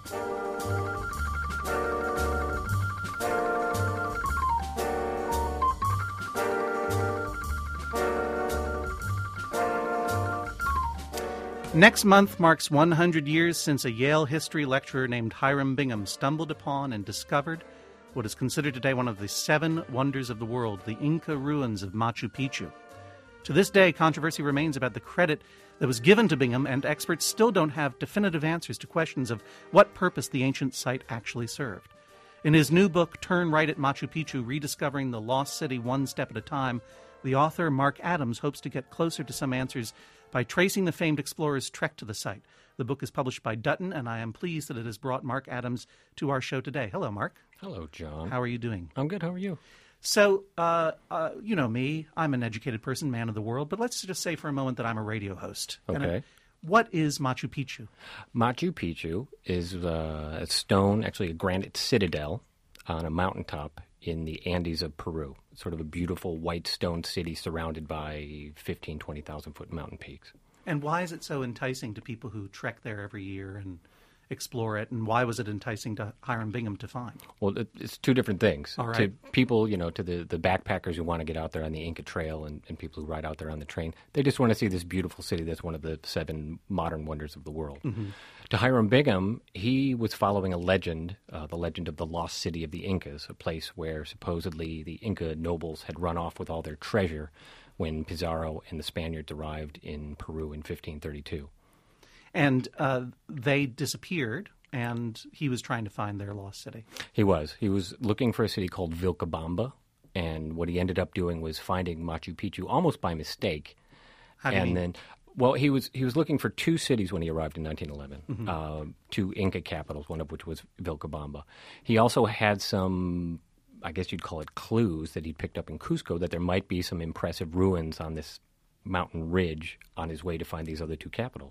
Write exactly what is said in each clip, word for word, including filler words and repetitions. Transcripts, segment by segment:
Next month marks one hundred years since a Yale history lecturer named Hiram Bingham stumbled upon and discovered what is considered today one of the seven wonders of the world, the Inca ruins of Machu Picchu. To this day, controversy remains about the credit that was given to Bingham, and experts still don't have definitive answers to questions of what purpose the ancient site actually served. In his new book, Turn Right at Machu Picchu, Rediscovering the Lost City One Step at a Time, the author, Mark Adams, hopes to get closer to some answers by tracing the famed explorer's trek to the site. The book is published by Dutton, and I am pleased that it has brought Mark Adams to our show today. Hello, Mark. Hello, John. How are you doing? I'm good. How are you? So, uh, uh, you know me. I'm an educated person, man of the world, but let's just say for a moment that I'm a radio host. Okay. I, what is Machu Picchu? Machu Picchu is uh, a stone, actually a granite citadel on a mountaintop in the Andes of Peru. It's sort of a beautiful white stone city surrounded by fifteen, twenty thousand foot mountain peaks. And why is it so enticing to people who trek there every year and explore it? And why was it enticing to Hiram Bingham to find? Well, it, it's two different things. All right. To people, you know, to the, the backpackers who want to get out there on the Inca Trail and, and people who ride out there on the train, they just want to see this beautiful city that's one of the seven modern wonders of the world. Mm-hmm. To Hiram Bingham, he was following a legend, uh, the legend of the lost city of the Incas, a place where supposedly the Inca nobles had run off with all their treasure when Pizarro and the Spaniards arrived in Peru in fifteen thirty-two. And uh, they disappeared, and he was trying to find their lost city. He was. He was looking for a city called Vilcabamba, and what he ended up doing was finding Machu Picchu almost by mistake. How do you and mean? then, well, he was he was looking for two cities when he arrived in nineteen eleven, mm-hmm. uh, two Inca capitals, one of which was Vilcabamba. He also had some, I guess you'd call it clues that he'd picked up in Cusco, that there might be some impressive ruins on this mountain ridge on his way to find these other two capitals.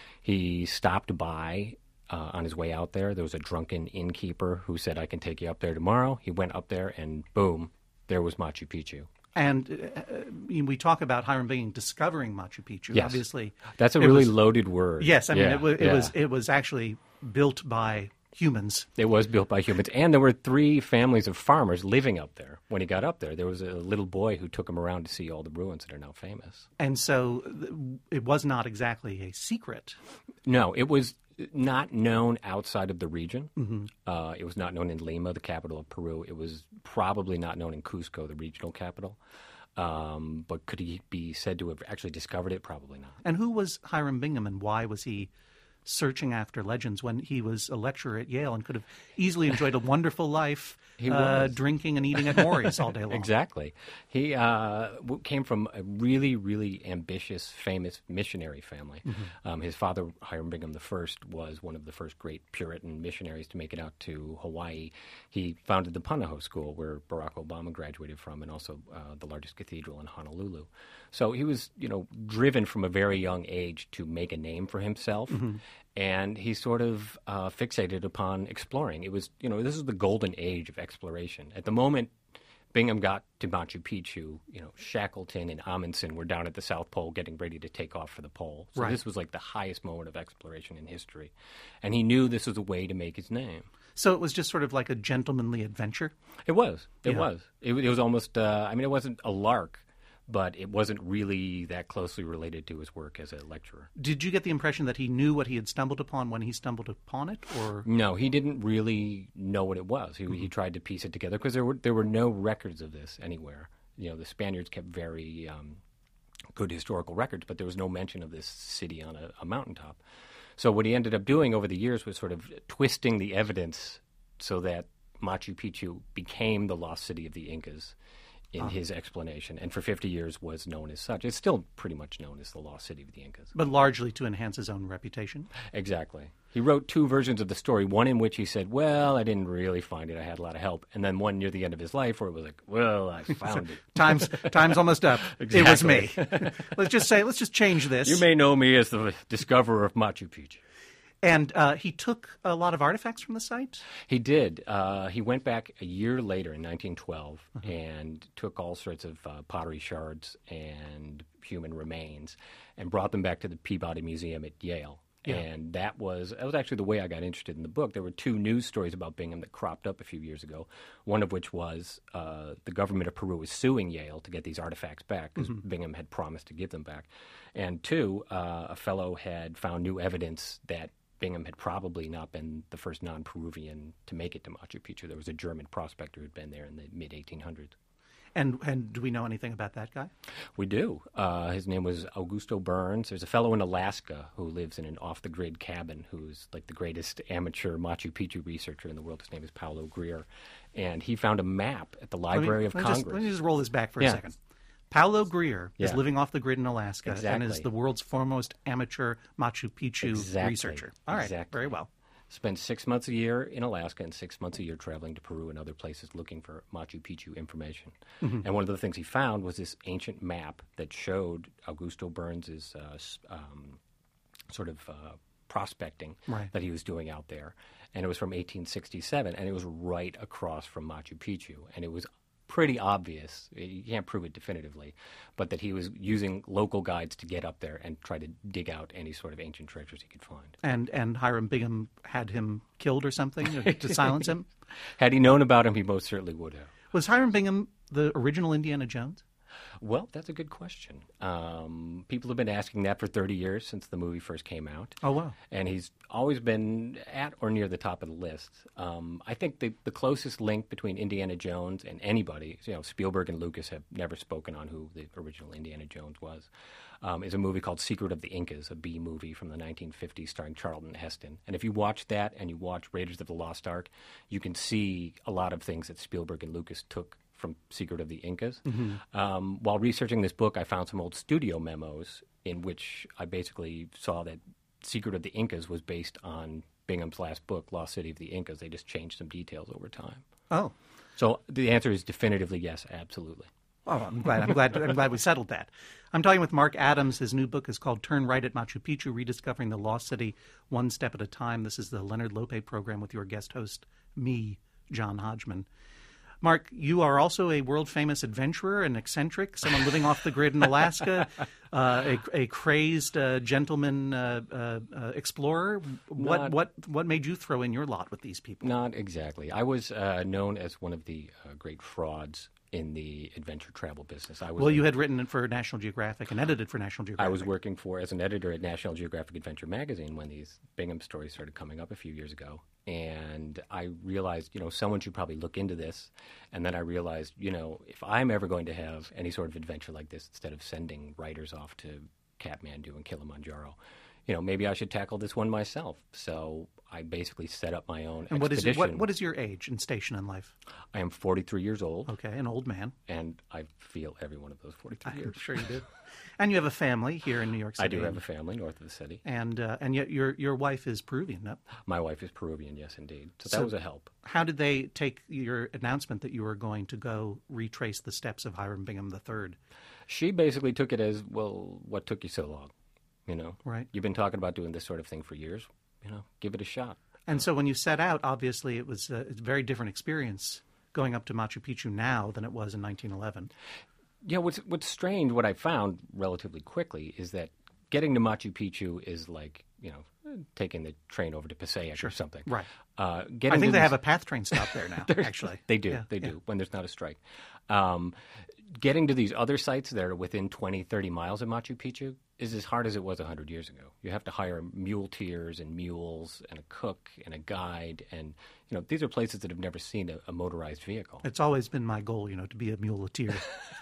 He stopped by uh, on his way out there. There was a drunken innkeeper who said, I can take you up there tomorrow. He went up there, and boom, there was Machu Picchu. And uh, we talk about Hiram Bingham discovering Machu Picchu. Yes. Obviously, that's a really was, loaded word. Yes, I mean, yeah, it, was, it, yeah. was, it was actually built by humans. It was built by humans. And there were three families of farmers living up there when he got up there. There was a little boy who took him around to see all the ruins that are now famous. And so it was not exactly a secret. No, it was not known outside of the region. Mm-hmm. Uh, it was not known in Lima, the capital of Peru. It was probably not known in Cusco, the regional capital. Um, but could he be said to have actually discovered it? Probably not. And who was Hiram Bingham, and why was he searching after legends when he was a lecturer at Yale and could have easily enjoyed a wonderful life he uh, was. drinking and eating at Maury's all day long? Exactly. He uh, w- came from a really, really ambitious, famous missionary family. Mm-hmm. Um, his father, Hiram Bingham the First, was one of the first great Puritan missionaries to make it out to Hawaii. He founded the Punahou School, where Barack Obama graduated from, and also uh, the largest cathedral in Honolulu. So he was, you know, driven from a very young age to make a name for himself. Mm-hmm. And he sort of uh, fixated upon exploring. It was, you know, this is the golden age of exploration. At the moment Bingham got to Machu Picchu, you know, Shackleton and Amundsen were down at the South Pole getting ready to take off for the pole. So right. This was like the highest moment of exploration in history. And he knew this was a way to make his name. So it was just sort of like a gentlemanly adventure? It was. It yeah. was. It, it was almost, uh, I mean, it wasn't a lark, but it wasn't really that closely related to his work as a lecturer. Did you get the impression that he knew what he had stumbled upon when he stumbled upon it, or no? He didn't really know what it was. He, mm-hmm. he tried to piece it together because there were there were no records of this anywhere. You know, the Spaniards kept very um, good historical records, but there was no mention of this city on a, a mountaintop. So what he ended up doing over the years was sort of twisting the evidence so that Machu Picchu became the lost city of the Incas in uh. his explanation, and for fifty years was known as such. It's still pretty much known as the lost city of the Incas. But largely to enhance his own reputation? Exactly. He wrote two versions of the story, one in which he said, well, I didn't really find it, I had a lot of help, and then one near the end of his life where it was like, well, I found it. time's, time's almost up. Exactly. It was me. Let's just say, let's just change this. You may know me as the discoverer of Machu Picchu. And uh, he took a lot of artifacts from the site? He did. Uh, he went back a year later in nineteen twelve uh-huh. and took all sorts of uh, pottery shards and human remains and brought them back to the Peabody Museum at Yale. Yeah. And that was that was actually the way I got interested in the book. There were two news stories about Bingham that cropped up a few years ago. One of which was uh, the government of Peru was suing Yale to get these artifacts back because mm-hmm. Bingham had promised to give them back. And two, uh, a fellow had found new evidence that Bingham had probably not been the first non-Peruvian to make it to Machu Picchu. There was a German prospector who had been there in the mid eighteen hundreds. And and do we know anything about that guy? We do. Uh, his name was Augusto Burns. There's a fellow in Alaska who lives in an off-the-grid cabin who's like the greatest amateur Machu Picchu researcher in the world. His name is Paulo Greer. And he found a map at the Library let me, of let Congress. Just, let me just roll this back for yeah. a second. Paulo Greer yeah. is living off the grid in Alaska exactly. and is the world's foremost amateur Machu Picchu exactly. researcher. All right, exactly. very well. Spent six months a year in Alaska and six months a year traveling to Peru and other places looking for Machu Picchu information. Mm-hmm. And one of the things he found was this ancient map that showed Augusto Burns' uh, um, sort of uh, prospecting right. that he was doing out there. And it was from eighteen sixty-seven, and it was right across from Machu Picchu. And it was pretty obvious, you can't prove it definitively, but that he was using local guides to get up there and try to dig out any sort of ancient treasures he could find. And and Hiram Bingham had him killed or something to silence him? Had he known about him, he most certainly would have. Was Hiram Bingham the original Indiana Jones? Well, that's a good question. Um, people have been asking that for thirty years since the movie first came out. Oh, wow. And he's always been at or near the top of the list. Um, I think the, the closest link between Indiana Jones and anybody, you know, Spielberg and Lucas have never spoken on who the original Indiana Jones was, um, is a movie called Secret of the Incas, a B movie from the nineteen fifties starring Charlton Heston. And if you watch that and you watch Raiders of the Lost Ark, you can see a lot of things that Spielberg and Lucas took from Secret of the Incas. Mm-hmm. Um, while researching this book, I found some old studio memos in which I basically saw that Secret of the Incas was based on Bingham's last book, Lost City of the Incas. They just changed some details over time. Oh. So the answer is definitively yes, absolutely. Oh, I'm glad. I'm glad. I'm glad we settled that. I'm talking with Mark Adams. His new book is called "Turn Right at Machu Picchu: Rediscovering the Lost City, One Step at a Time." This is the Leonard Lope program with your guest host, me, John Hodgman. Mark, you are also a world-famous adventurer, an eccentric, someone living off the grid in Alaska, uh, a, a crazed uh, gentleman uh, uh, uh, explorer. What Not, what what made you throw in your lot with these people? Not exactly. I was uh, known as one of the uh, great frauds in the adventure travel business. I was well, you had written for National Geographic and edited for National Geographic. I was working for as an editor at National Geographic Adventure magazine when these Bingham stories started coming up a few years ago. And I realized, you know, someone should probably look into this. And then I realized, you know, if I'm ever going to have any sort of adventure like this, instead of sending writers off to Kathmandu and Kilimanjaro, you know, maybe I should tackle this one myself. So I basically set up my own and what expedition. is what, what is your age and station in life? I am forty-three years old. Okay, an old man. And I feel every one of those forty-three I'm years. sure you do. And you have a family here in New York City. I do have a family north of the city. And uh, and yet your your wife is Peruvian, no? My wife is Peruvian, yes, indeed. So, So that was a help. How did they take your announcement that you were going to go retrace the steps of Hiram Bingham the third? She basically took it as, well, what took you so long? You know, right? You've been talking about doing this sort of thing for years. You know, give it a shot. And so when you set out, obviously it was a, it's a very different experience going up to Machu Picchu now than it was in nineteen eleven. Yeah, what's what's strange, what I found relatively quickly, is that getting to Machu Picchu is like, you know, taking the train over to Passaic sure. or something. Right. Uh, I think they this... have a PATH train stop there now, actually. They do, yeah, they yeah. do, when there's not a strike. Um, getting to these other sites that are within twenty, thirty miles of Machu Picchu is as hard as it was one hundred years ago. You have to hire muleteers and mules and a cook and a guide. And, you know, these are places that have never seen a, a motorized vehicle. It's always been my goal, you know, to be a muleteer.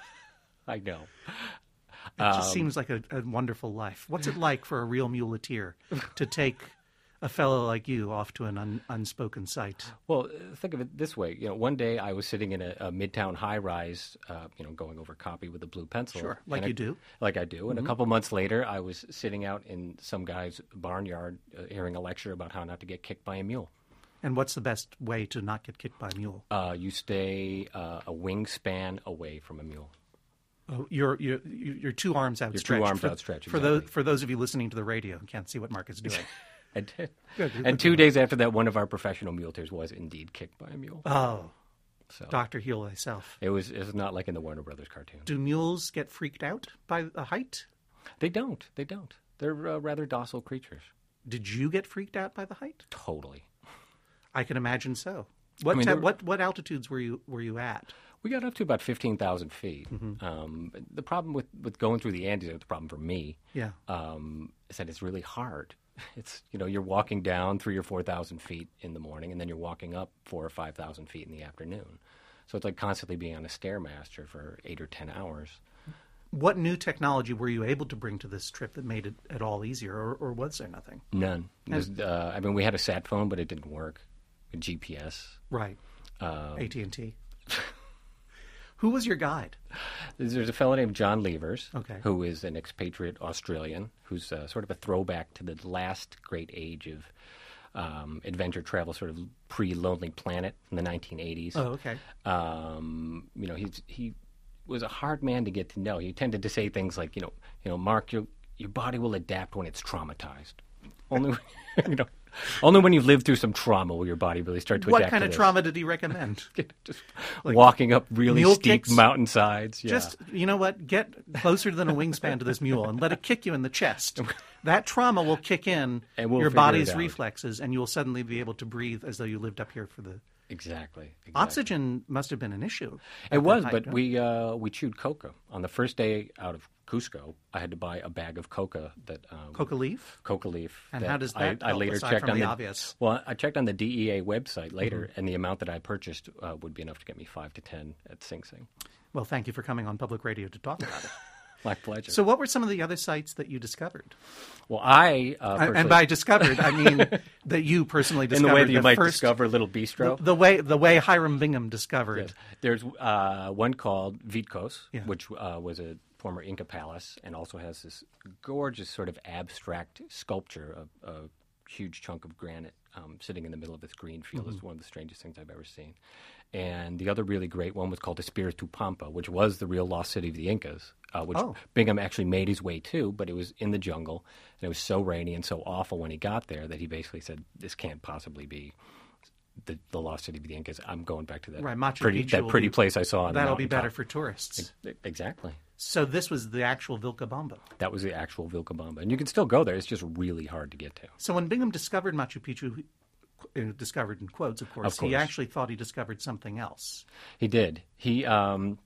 I know. It just um, seems like a, a wonderful life. What's it like for a real muleteer to take a fellow like you off to an un, unspoken site? Well, think of it this way. You know, one day I was sitting in a, a midtown high-rise, uh, you know, going over copy with a blue pencil. Sure, like you a, do. Like I do. And mm-hmm. a couple months later, I was sitting out in some guy's barnyard uh, hearing a lecture about how not to get kicked by a mule. And what's the best way to not get kicked by a mule? Uh, you stay uh, a wingspan away from a mule. Oh, you're, you're, you're two arms outstretched. Your two arms for, outstretched, for exactly. those, for those of you listening to the radio and can't see what Mark is doing. I did. Good, and two days after that, one of our professional muleteers was indeed kicked by a mule. Oh, so Doctor Heal thyself. It was, it was not like in the Warner Brothers cartoon. Do mules get freaked out by the height? They don't. They don't. They're uh, rather docile creatures. Did you get freaked out by the height? Totally. I can imagine so. What I mean, te- there- what what altitudes were you were you at? We got up to about fifteen thousand feet. Mm-hmm. Um, the problem with, with going through the Andes, the problem for me, Yeah. um, is that it's really hard. It's, you know, you're walking down three or four thousand feet in the morning, and then you're walking up four or five thousand feet in the afternoon. So it's like constantly being on a Stairmaster for eight or ten hours. What new technology were you able to bring to this trip that made it at all easier, or, or was there nothing? None. There's, uh, I mean, we had a sat phone, but it didn't work. G P S. Right. Um, A T and T. Who was your guide? There's a fellow named John Levers, Okay. who is an expatriate Australian, who's uh, sort of a throwback to the last great age of um, adventure travel, sort of pre-Lonely Planet in the nineteen eighties. Oh, okay. Um, you know, he's, he was a hard man to get to know. He tended to say things like, you know, you know, Mark, your your body will adapt when it's traumatized. Only, you know, only when you've lived through some trauma will your body really start to What adapt kind to of this. trauma did he recommend? Just Like walking up really mule steep kicks? mountainsides. Yeah. Just, you know what? Get closer than a wingspan to this mule and let it kick you in the chest. That trauma will kick in And we'll your figure body's it out. reflexes, and you will suddenly be able to breathe as though you lived up here for the. Exactly. exactly. Oxygen must have been an issue. at It that was, height, but no? we uh, we chewed coca. On the first day out of Cusco, I had to buy a bag of coca that um, Coca leaf? coca leaf. And that how does I, that I help, later aside checked from on the the obvious? Well, I checked on the D E A website later, Mm-hmm. and the amount that I purchased uh, would be enough to get me five to ten at Sing Sing. Well, thank you for coming on public radio to talk about it. My pleasure. So, what were some of the other sites that you discovered? well, I uh, And- personally- and by discovered, I mean that you personally in discovered the way that you the might first, discover Little Bistro. the, the way the way Hiram Bingham discovered. Yes. There's uh, one called Vitkos, Yeah. which uh, was a former Inca palace and also has this gorgeous sort of abstract sculpture of a huge chunk of granite um, sitting in the middle of this green field. Mm-hmm. It's one of the strangest things I've ever seen. And the other really great one was called Espiritu Pampa, which was the real lost city of the Incas, uh, which Oh. Bingham actually made his way to, but it was in the jungle, and it was so rainy and so awful when he got there that he basically said, this can't possibly be the, the lost city of the Incas. I'm going back to that Right, Machu pretty, Picchu that will pretty be- place I saw on the That'll be mountaintop. better for tourists. Exactly. So this was the actual Vilcabamba. That was the actual Vilcabamba. And you can still go there. It's just really hard to get to. So when Bingham discovered Machu Picchu, he- uh, discovered in quotes, of course, Of course. he actually thought he discovered something else. He did. He um,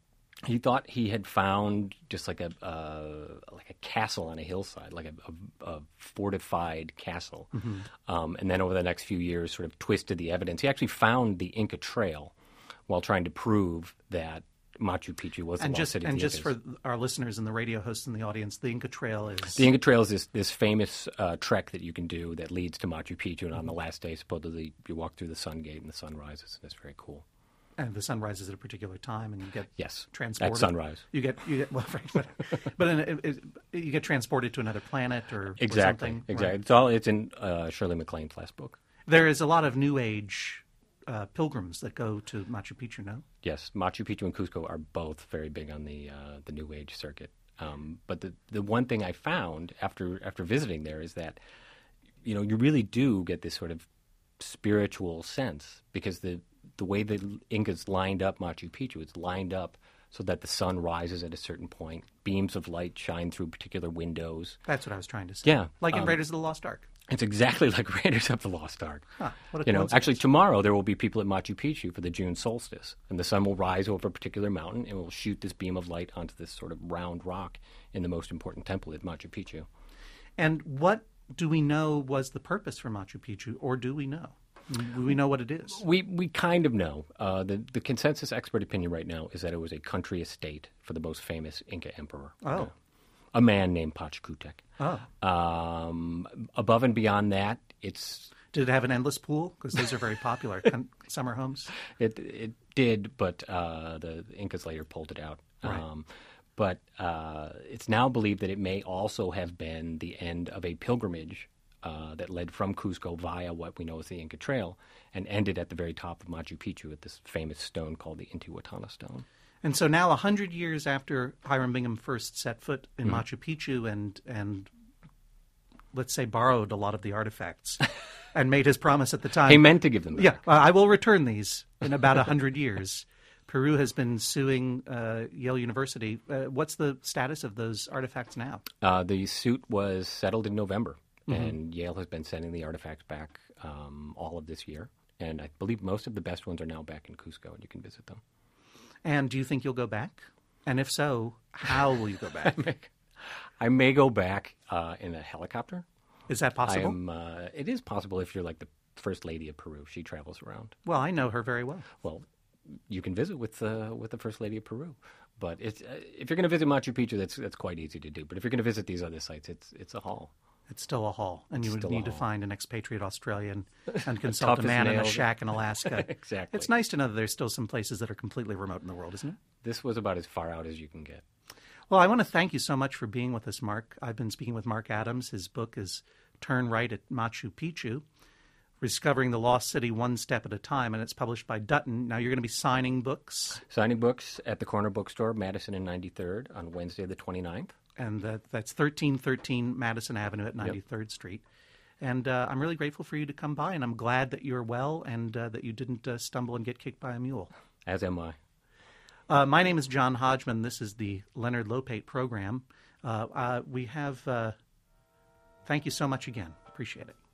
he thought he had found just like a uh, like a castle on a hillside, like a, a, a fortified castle. Um, and then over the next few years, sort of twisted the evidence. He actually found the Inca Trail while trying to prove that Machu Picchu was the And lost just city of and the just Incas. for our listeners and the radio hosts in the audience, the Inca Trail is The Inca Trail is this, this famous uh, trek that you can do that leads to Machu Picchu, and on the last day, supposedly, you walk through the sun gate and the sun rises, and it's very cool. and the sun rises at a particular time, and you get Yes, transported at sunrise. You get you get well, right, but, but in, it, it, you get transported to another planet or Exactly, or something. exactly. right? It's all it's in uh, Shirley MacLaine's last book. There is a lot of New Age uh, pilgrims that go to Machu Picchu. No, Yes, Machu Picchu and Cusco are both very big on the uh, the New Age circuit. Um, but the the one thing I found after after visiting there is that you know you really do get this sort of spiritual sense because the the way the Incas lined up Machu Picchu, it's lined up so that the sun rises at a certain point, beams of light shine through particular windows. that's what I was trying to say. Yeah, like in um, Raiders of the Lost Ark. It's exactly like Raiders of the Lost Ark. Huh, what a You know, coincidence. actually, tomorrow there will be people at Machu Picchu for the June solstice, and the sun will rise over a particular mountain and will shoot this beam of light onto this sort of round rock in the most important temple at Machu Picchu. And what do we know was the purpose for Machu Picchu, or do we know? Do we know what it is? We we kind of know. Uh, the the consensus expert opinion right now is that it was a country estate for the most famous Inca emperor. Oh. Uh, a man named Pachacutec. Oh, Um, above and beyond that, it's did it have an endless pool? Because those are very popular Con- summer homes. It it did, but uh, the Incas later pulled it out. Right. Um, but uh, it's now believed that it may also have been the end of a pilgrimage uh, that led from Cusco via what we know as the Inca Trail and ended at the very top of Machu Picchu at this famous stone called the Intihuatana stone. And so now, a hundred years after Hiram Bingham first set foot in Mm-hmm. Machu Picchu and and let's say borrowed a lot of the artifacts and made his promise at the time. He meant to give them back. Yeah, uh, I will return these in about a hundred years. Peru has been suing uh, Yale University. Uh, what's the status of those artifacts now? Uh, the suit was settled in November, Mm-hmm. And Yale has been sending the artifacts back um, all of this year. And I believe most of the best ones are now back in Cusco, and you can visit them. And do you think you'll go back? And if so, how will you go back? I, may, I may go back uh, in a helicopter. Is that possible? I am, uh, it is possible if you're like the First Lady of Peru. She travels around. Well, I know her very well. Well, you can visit with uh, with the First Lady of Peru. But it's, uh, if you're going to visit Machu Picchu, that's that's quite easy to do. But if you're going to visit these other sites, it's it's a haul. It's still a haul, and you It's would need to haul. find an expatriate Australian and consult a Tough as man in a nails. shack in Alaska. Exactly. It's nice to know that there's still some places that are completely remote in the world, isn't it? This was about as far out as you can get. Well, I want to thank you so much for being with us, Mark. I've been speaking with Mark Adams. His book is Turn Right at Machu Picchu, Discovering the Lost City One Step at a Time, and it's published by Dutton. Now, you're going to be signing books. Signing books at the Corner Bookstore, Madison and ninety-third, on Wednesday the twenty-ninth. And that, that's thirteen thirteen Madison Avenue at ninety-third Street. And uh, I'm really grateful for you to come by, and I'm glad that you're well and uh, that you didn't uh, stumble and get kicked by a mule. As am I. Uh, my name is John Hodgman. This is the Leonard Lopate program. Uh, uh, we have... Uh, thank you so much again. Appreciate it.